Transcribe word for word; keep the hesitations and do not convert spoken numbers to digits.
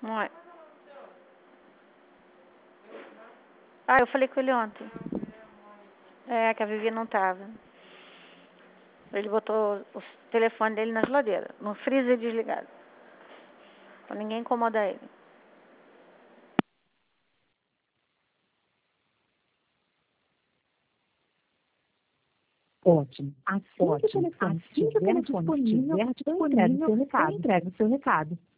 Ué. Ah, eu falei com ele ontem. É, que a Vivi não tava. Ele botou o telefone dele na geladeira, no freezer desligado. Pra ninguém incomodar ele. Ótimo. Assim que o Ótimo. telefone Assim que o estiver telefone disponível, estiver eu entrego o disponível, seu eu recado. entrego o seu recado.